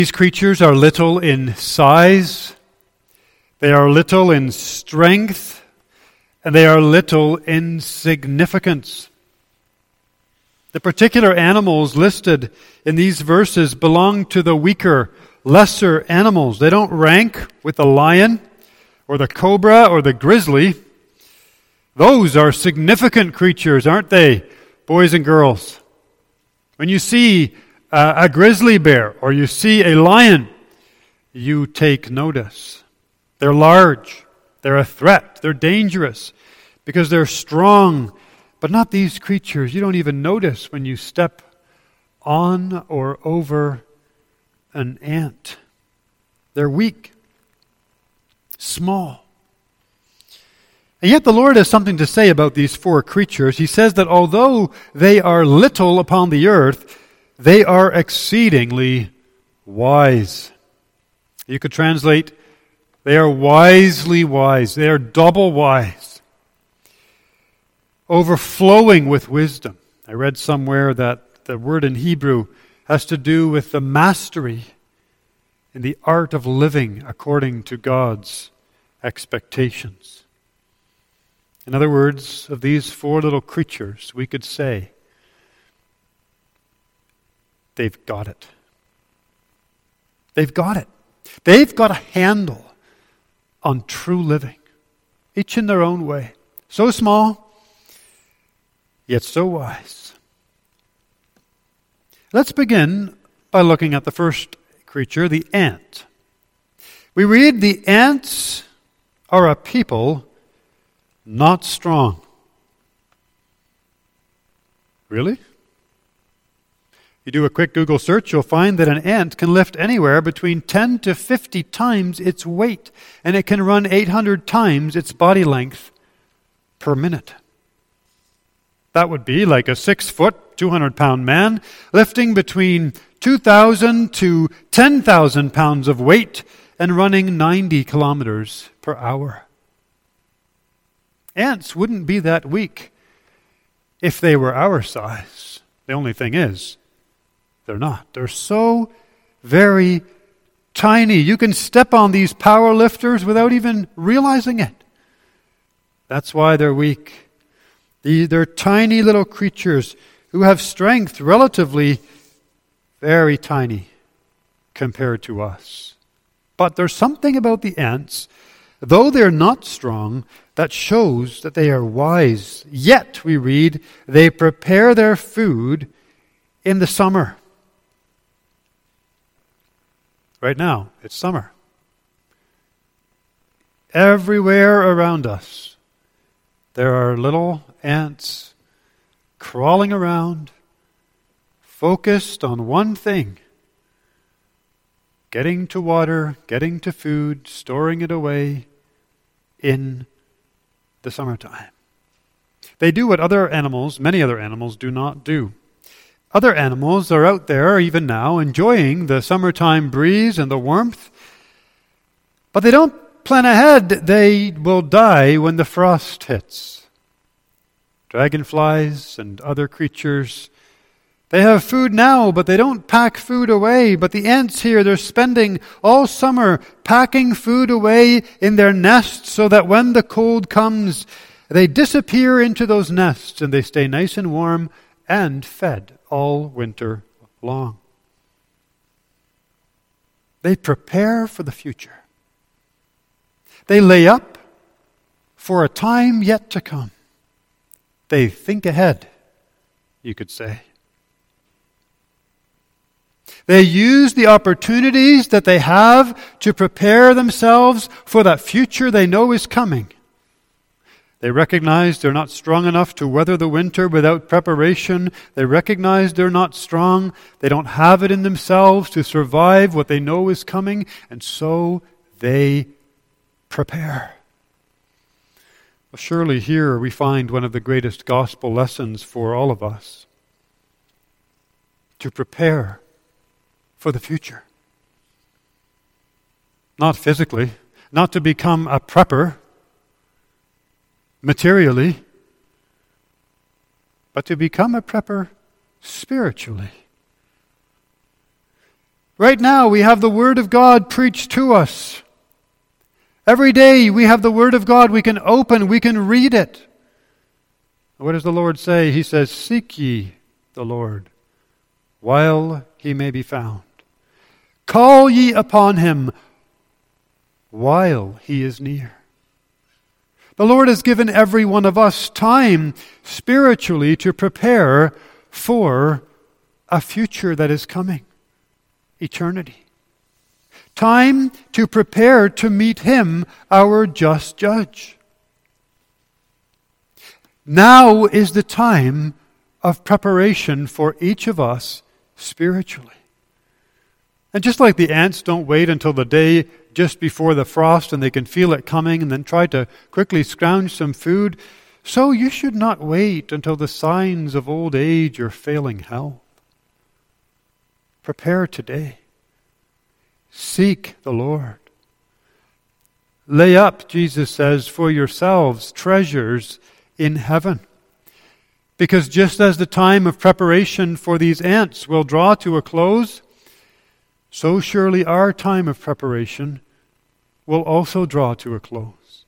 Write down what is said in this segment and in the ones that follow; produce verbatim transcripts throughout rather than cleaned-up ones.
These creatures are little in size, they are little in strength, and they are little in significance. The particular animals listed in these verses belong to the weaker, lesser animals. They don't rank with the lion or the cobra or the grizzly. Those are significant creatures, aren't they, boys and girls? When you see uh, a grizzly bear or you see a lion, you take notice. They're large, they're a threat, they're dangerous because they're strong, but not these creatures. You don't even notice when you step on or over an ant. They're weak, small. And yet the Lord has something to say about these four creatures. He says that although they are little upon the earth, they are exceedingly wise. You could translate, they are wisely wise. They are double wise. Overflowing with wisdom. I read somewhere that the word in Hebrew has to do with the mastery in the art of living according to God's expectations. In other words, of these four little creatures, we could say, they've got it. They've got it. They've got a handle on true living, each in their own way. So small, yet so wise. Let's begin by looking at the first creature, the ant. We read, the ants are a people not strong. Really? You do a quick Google search, you'll find that an ant can lift anywhere between ten to fifty times its weight, and it can run eight hundred times its body length per minute. That would be like a six-foot, two hundred pound man lifting between two thousand to ten thousand pounds of weight and running ninety kilometers per hour. Ants wouldn't be that weak if they were our size. The only thing is, they're not. They're so very tiny. You can step on these power lifters without even realizing it. That's why they're weak. They're tiny little creatures who have strength relatively very tiny compared to us. But there's something about the ants, though they're not strong, that shows that they are wise. Yet, we read, they prepare their food in the summer. Right now, it's summer. Everywhere around us, there are little ants crawling around, focused on one thing: getting to water, getting to food, storing it away in the summertime. They do what other animals, many other animals, do not do. Other animals are out there, even now, enjoying the summertime breeze and the warmth, but they don't plan ahead. They will die when the frost hits. Dragonflies and other creatures, they have food now, but they don't pack food away. But the ants here, they're spending all summer packing food away in their nests so that when the cold comes, they disappear into those nests and they stay nice and warm and fed all winter long. They prepare for the future. They lay up for a time yet to come. They think ahead, you could say. They use the opportunities that they have to prepare themselves for that future they know is coming. They recognize they're not strong enough to weather the winter without preparation. They recognize they're not strong. They don't have it in themselves to survive what they know is coming, and so they prepare. Well, surely here we find one of the greatest gospel lessons for all of us. To prepare for the future. Not physically, not to become a prepper materially, but to become a prepper spiritually. Right now we have the Word of God preached to us. Every day we have the Word of God we can open, we can read it. What does the Lord say? He says, "Seek ye the Lord while he may be found. Call ye upon him while he is near." The Lord has given every one of us time spiritually to prepare for a future that is coming, eternity. Time to prepare to meet him, our just judge. Now is the time of preparation for each of us spiritually. And just like the ants don't wait until the day just before the frost and they can feel it coming and then try to quickly scrounge some food, so you should not wait until the signs of old age or failing health. Prepare today. Seek the Lord. Lay up, Jesus says, for yourselves treasures in heaven. Because just as the time of preparation for these ants will draw to a close, so surely our time of preparation will also draw to a close.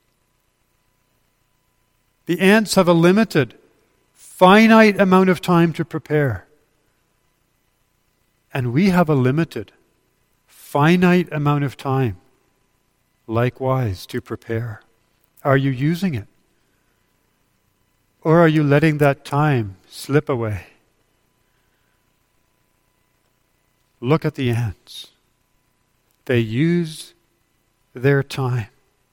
The ants have a limited, finite amount of time to prepare. And we have a limited, finite amount of time, likewise, to prepare. Are you using it? Or are you letting that time slip away? Look at the ants. They use their time.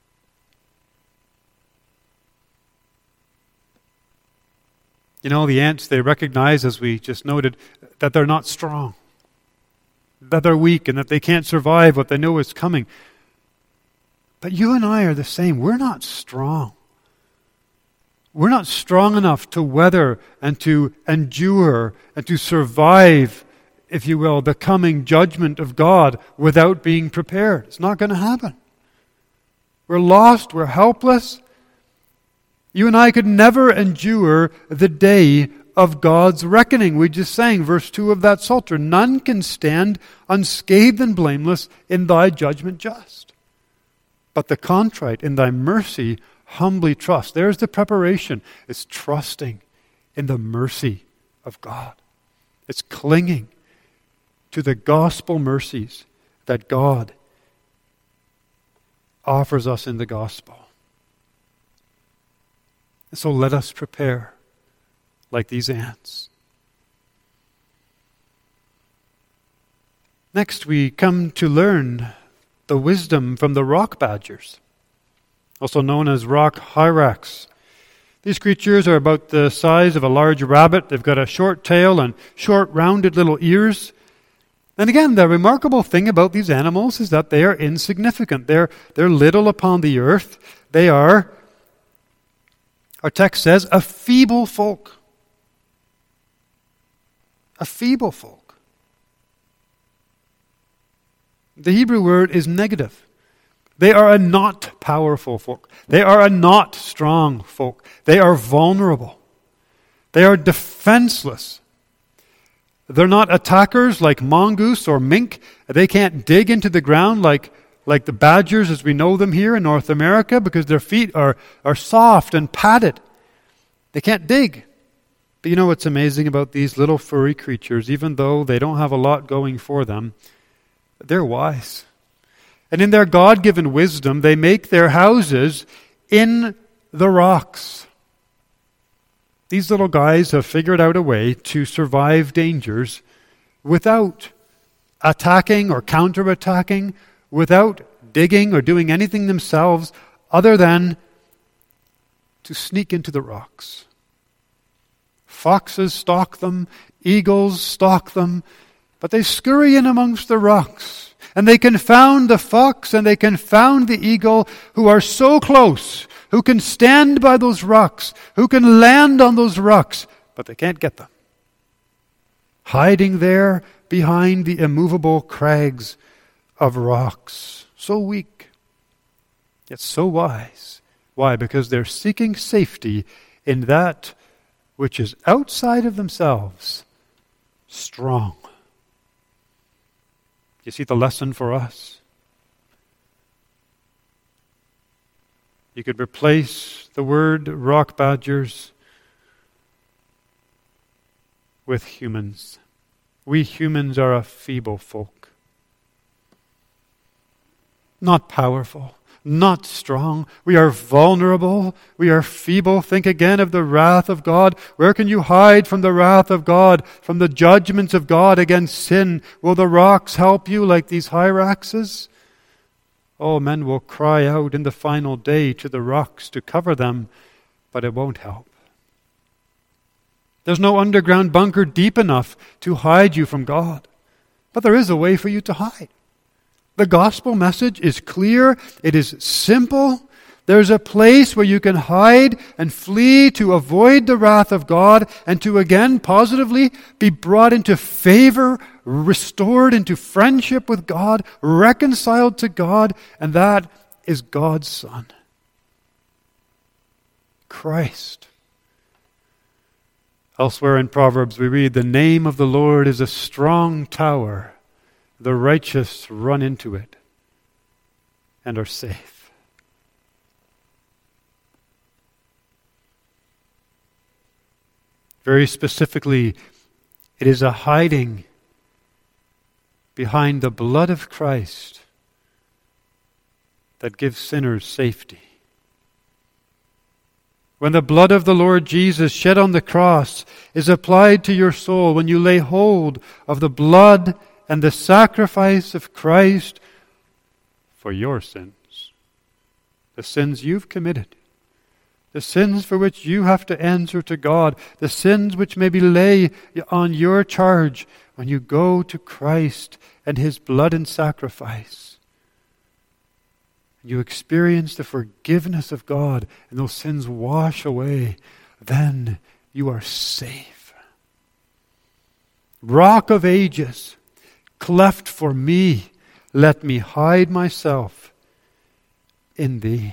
You know, the ants, they recognize, as we just noted, that they're not strong, that they're weak, and that they can't survive what they know is coming. But you and I are the same. We're not strong. We're not strong enough to weather and to endure and to survive, if you will, the coming judgment of God without being prepared. It's not going to happen. We're lost. We're helpless. You and I could never endure the day of God's reckoning. We just sang verse two of that Psalter. None can stand unscathed and blameless in thy judgment just. But the contrite in thy mercy humbly trust. There's the preparation. It's trusting in the mercy of God. It's clinging to the gospel mercies that God offers us in the gospel. And so let us prepare like these ants. Next, we come to learn the wisdom from the rock badgers, also known as rock hyrax. These creatures are about the size of a large rabbit. They've got a short tail and short, rounded little ears. And again, the remarkable thing about these animals is that they are insignificant. They're, they're little upon the earth. They are, our text says, a feeble folk. A feeble folk. The Hebrew word is negative. They are a not powerful folk. They are a not strong folk. They are vulnerable. They are defenseless. They're not attackers like mongoose or mink. They can't dig into the ground like, like the badgers as we know them here in North America because their feet are, are soft and padded. They can't dig. But you know what's amazing about these little furry creatures? Even though they don't have a lot going for them, they're wise. And in their God-given wisdom, they make their houses in the rocks. These little guys have figured out a way to survive dangers without attacking or counterattacking, without digging or doing anything themselves other than to sneak into the rocks. Foxes stalk them, eagles stalk them, but they scurry in amongst the rocks. And they confound the fox and they confound the eagle who are so close, who can stand by those rocks, who can land on those rocks, but they can't get them. Hiding there behind the immovable crags of rocks. So weak, yet so wise. Why? Because they're seeking safety in that which is outside of themselves, strong. You see the lesson for us? You could replace the word rock badgers with humans. We humans are a feeble folk. Not powerful, not strong. We are vulnerable. We are feeble. Think again of the wrath of God. Where can you hide from the wrath of God, from the judgments of God against sin? Will the rocks help you like these hyraxes? Oh, men will cry out in the final day to the rocks to cover them, but it won't help. There's no underground bunker deep enough to hide you from God. But there is a way for you to hide. The gospel message is clear. It is simple. There's a place where you can hide and flee to avoid the wrath of God and to again positively be brought into favor, restored into friendship with God, reconciled to God, and that is God's Son, Christ. Elsewhere in Proverbs we read, "The name of the Lord is a strong tower. The righteous run into it and are safe." Very specifically, it is a hiding behind the blood of Christ that gives sinners safety. When the blood of the Lord Jesus shed on the cross is applied to your soul, when you lay hold of the blood and the sacrifice of Christ for your sins, the sins you've committed, the sins for which you have to answer to God, the sins which maybe lay on your charge, when you go to Christ and His blood and sacrifice, you experience the forgiveness of God and those sins wash away, then you are safe. Rock of ages, cleft for me, let me hide myself in Thee.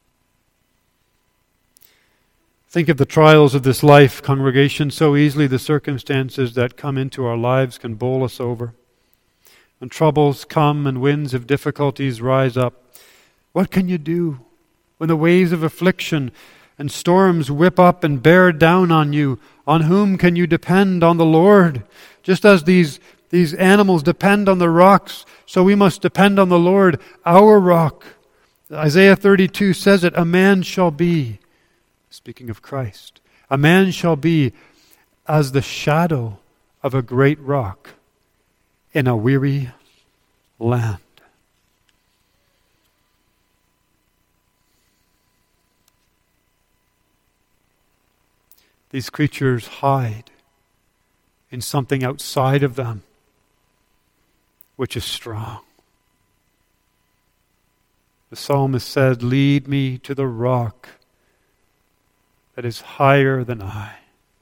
Think of the trials of this life, congregation. So easily the circumstances that come into our lives can bowl us over. When troubles come and winds of difficulties rise up, what can you do when the waves of affliction and storms whip up and bear down on you? On whom can you depend? On the Lord. Just as these, these animals depend on the rocks, so we must depend on the Lord, our rock. Isaiah thirty-two says it, "A man shall be," speaking of Christ, "a man shall be as the shadow of a great rock in a weary land." These creatures hide in something outside of them, which is strong. The psalmist said, "Lead me to the rock that is higher than I."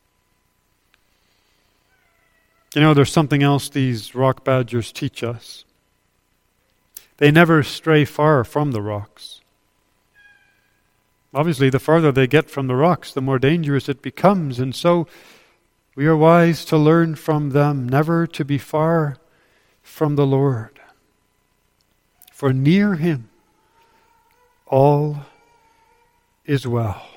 You know, there's something else these rock badgers teach us. They never stray far from the rocks. Obviously, the farther they get from the rocks, the more dangerous it becomes. And so we are wise to learn from them never to be far from the Lord. For near Him, all is well.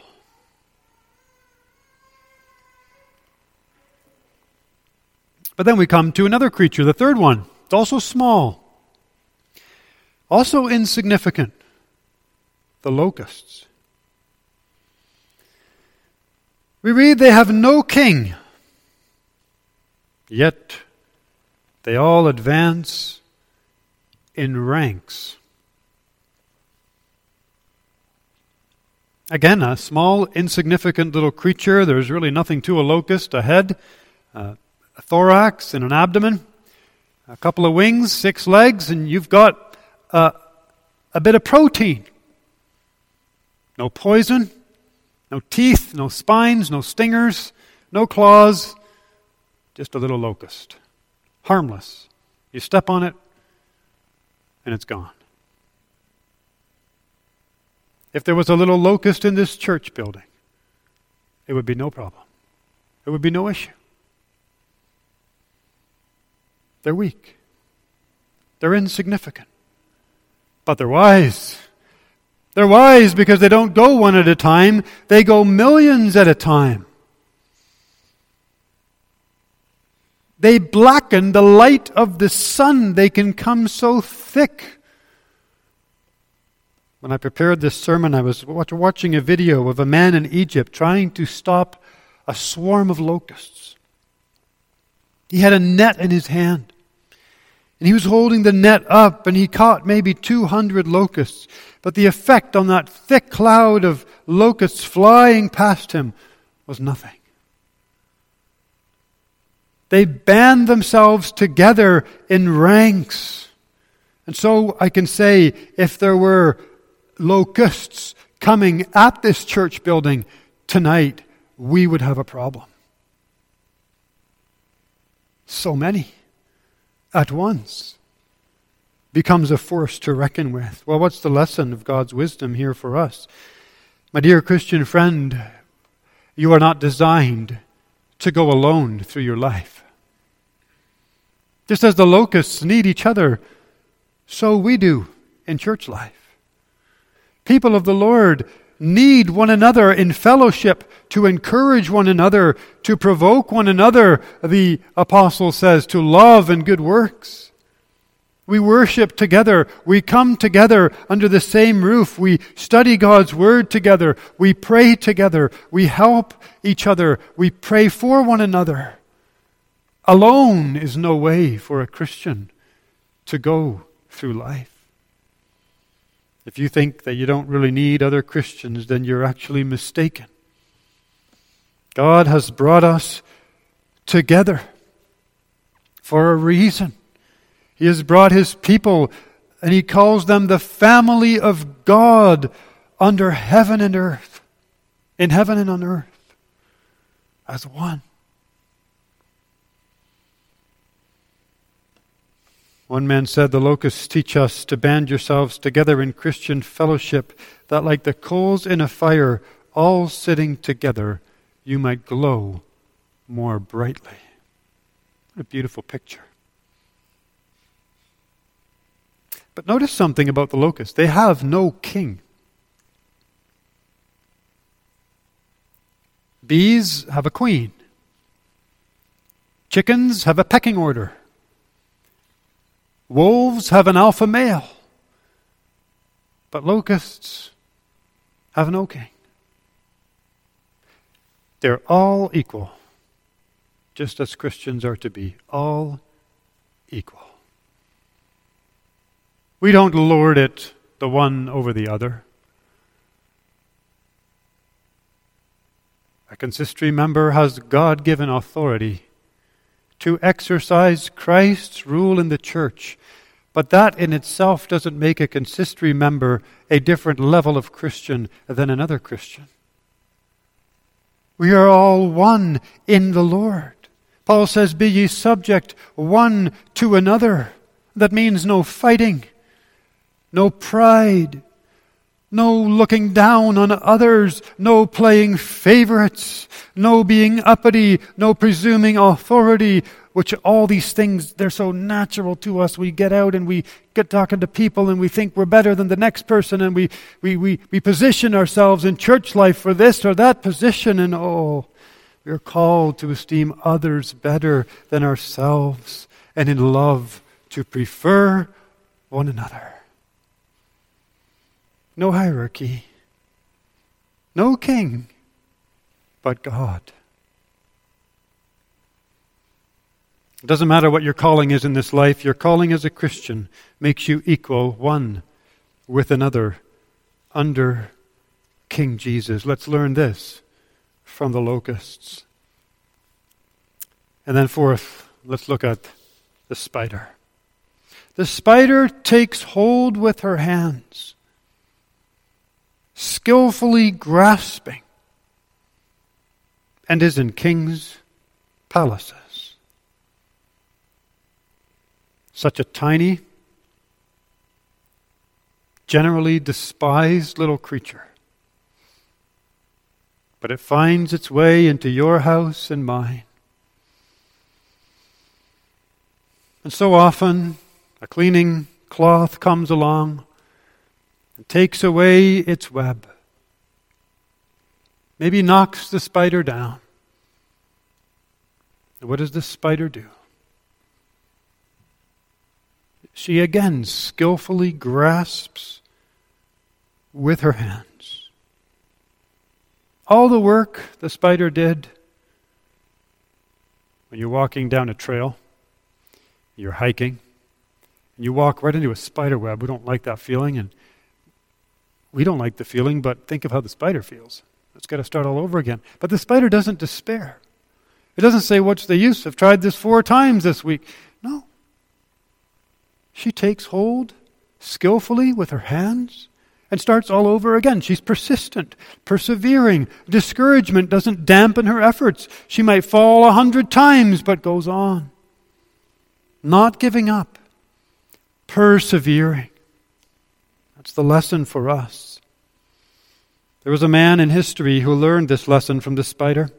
But then we come to another creature, the third one. It's also small, also insignificant, the locusts. We read they have no king, yet they all advance in ranks. Again, a small, insignificant little creature. There's really nothing to a locust. A head, uh, a thorax, and an abdomen. A couple of wings, six legs, and you've got uh, a bit of protein. No poison. No teeth, no spines, no stingers, no claws, just a little locust. Harmless. You step on it, and it's gone. If there was a little locust in this church building, it would be no problem. It would be no issue. They're weak. They're insignificant. But they're wise. They're wise because they don't go one at a time. They go millions at a time. They blacken the light of the sun. They can come so thick. When I prepared this sermon, I was watching a video of a man in Egypt trying to stop a swarm of locusts. He had a net in his hand, and he was holding the net up, and he caught maybe two hundred locusts. But the effect on that thick cloud of locusts flying past him was nothing. They band themselves together in ranks. And so I can say, if there were locusts coming at this church building tonight, we would have a problem. So many at once becomes a force to reckon with. Well, what's the lesson of God's wisdom here for us? My dear Christian friend, you are not designed to go alone through your life. Just as the locusts need each other, so we do in church life. People of the Lord need one another in fellowship, to encourage one another, to provoke one another, the apostle says, to love and good works. We worship together. We come together under the same roof. We study God's Word together. We pray together. We help each other. We pray for one another. Alone is no way for a Christian to go through life. If you think that you don't really need other Christians, then you're actually mistaken. God has brought us together for a reason. He has brought His people, and He calls them the family of God under heaven and earth, in heaven and on earth, as one. One man said, the locusts teach us to band yourselves together in Christian fellowship, that like the coals in a fire, all sitting together, you might glow more brightly. What a beautiful picture. But notice something about the locusts. They have no king. Bees have a queen. Chickens have a pecking order. Wolves have an alpha male, but locusts have no king. They're all equal, just as Christians are to be, all equal. We don't lord it the one over the other. A consistory member has God-given authority to exercise Christ's rule in the church, but that in itself doesn't make a consistory member a different level of Christian than another Christian. We are all one in the Lord. Paul says, be ye subject one to another. That means no fighting, no pride, no looking down on others, no playing favorites, no being uppity, no presuming authority, which all these things, they're so natural to us. We get out and we get talking to people and we think we're better than the next person, and we, we, we, we position ourselves in church life for this or that position, and oh, we're called to esteem others better than ourselves, and in love to prefer one another. No hierarchy, no king, but God. It doesn't matter what your calling is in this life. Your calling as a Christian makes you equal one with another under King Jesus. Let's learn this from the locusts. And then fourth, let's look at the spider. The spider takes hold with her hands, skillfully grasping, and is in kings' palaces. Such a tiny, generally despised little creature. But it finds its way into your house and mine. And so often A cleaning cloth comes along and takes away its web. Maybe knocks the spider down. And what does the spider do? She again skillfully grasps with her hands. All the work the spider did when you're walking down a trail, you're hiking, and you walk right into a spider web. We don't like that feeling, and we don't like the feeling, but think of how the spider feels. It's got to start all over again. But the spider doesn't despair. It doesn't say, what's the use? I've tried this four times this week. No. She takes hold skillfully with her hands and starts all over again. She's persistent, persevering. Discouragement doesn't dampen her efforts. She might fall a hundred times, but goes on. Not giving up. Persevering. That's the lesson for us. There was a man in history who learned this lesson from the spider.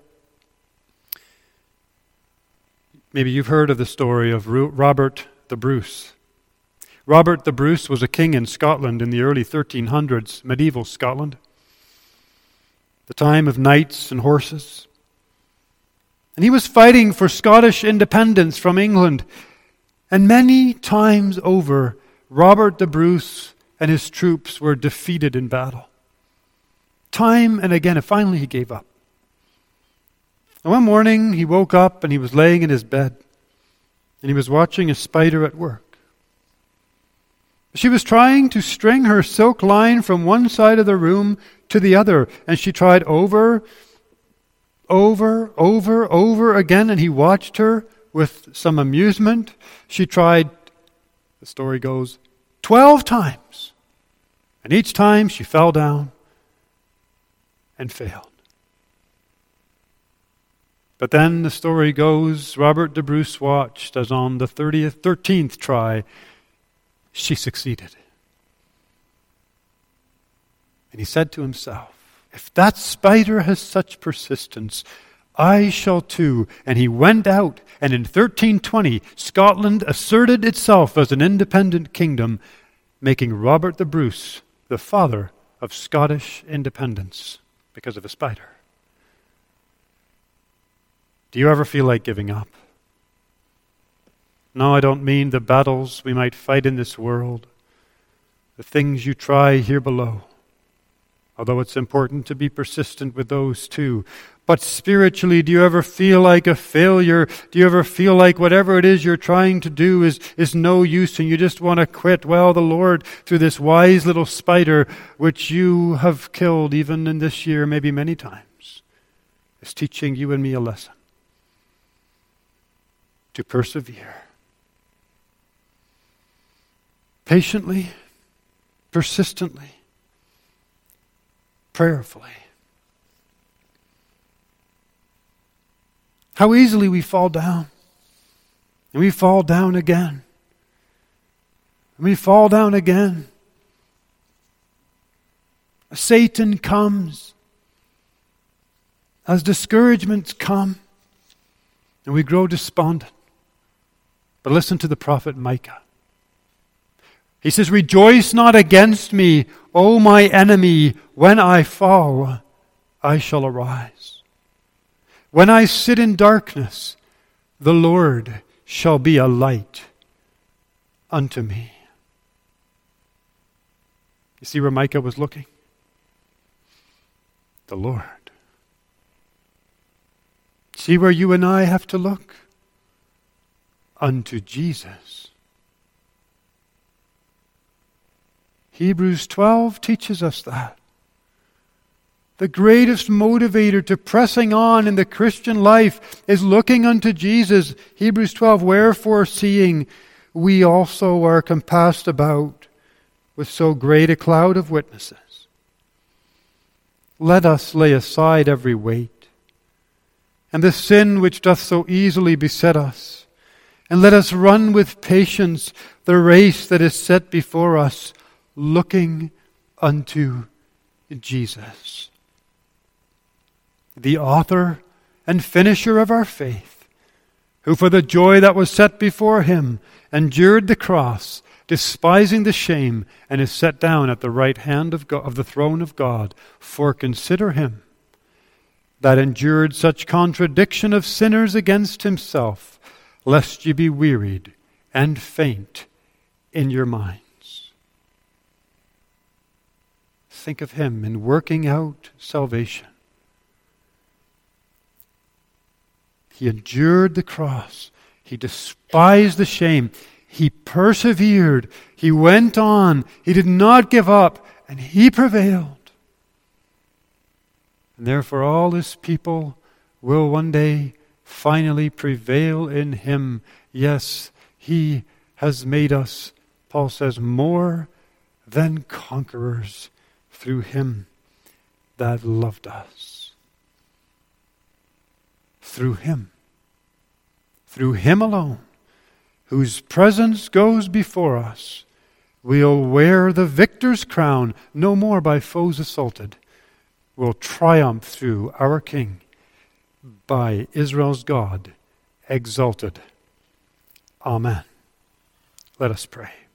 Maybe you've heard of the story of Robert the Bruce. Robert the Bruce was a king in Scotland in the early thirteen hundreds, medieval Scotland, the time of knights and horses. And he was fighting for Scottish independence from England. And many times over, Robert the Bruce and his troops were defeated in battle. Time and again, and finally he gave up. And one morning he woke up and he was laying in his bed and he was watching a spider at work. She was trying to string her silk line from one side of the room to the other, and she tried over, over, over, over again, and he watched her with some amusement. She tried, the story goes, twelve times, and each time she fell down and failed. But then the story goes, Robert the Bruce watched as on the thirtieth, thirteenth try, she succeeded. And he said to himself, if that spider has such persistence, I shall too. And he went out, and in thirteen twenty, Scotland asserted itself as an independent kingdom, making Robert the Bruce the father of Scottish independence because of a spider. Do you ever feel like giving up? No, I don't mean the battles we might fight in this world, the things you try here below, although it's important to be persistent with those too. But spiritually, do you ever feel like a failure? Do you ever feel like whatever it is you're trying to do is, is no use and you just want to quit? Well, the Lord, through this wise little spider, which you have killed even in this year, maybe many times, is teaching you and me a lesson. To persevere. Patiently, persistently, prayerfully. How easily we fall down. And we fall down again. And we fall down again. Satan comes. As discouragements come. And we grow despondent. But listen to the prophet Micah. He says, rejoice not against me, O my enemy. When I fall, I shall arise. When I sit in darkness, the Lord shall be a light unto me. You see where Micah was looking? The Lord. See where you and I have to look? Unto Jesus. Hebrews twelve teaches us that. The greatest motivator to pressing on in the Christian life is looking unto Jesus. Hebrews twelve, wherefore seeing we also are compassed about with so great a cloud of witnesses, let us lay aside every weight and the sin which doth so easily beset us, and let us run with patience the race that is set before us, looking unto Jesus, the author and finisher of our faith, who for the joy that was set before him endured the cross, despising the shame, and is set down at the right hand of, God, of the throne of God. For consider him that endured such contradiction of sinners against himself, lest ye be wearied and faint in your minds. Think of him in working out salvation. He endured the cross. He despised the shame. He persevered. He went on. He did not give up, and he prevailed. And therefore all his people will one day finally prevail in him. Yes, he has made us, Paul says, more than conquerors through him that loved us. Through him. Through him alone, whose presence goes before us, we'll wear the victor's crown, no more by foes assaulted. We'll triumph through our King, by Israel's God exalted. Amen. Let us pray.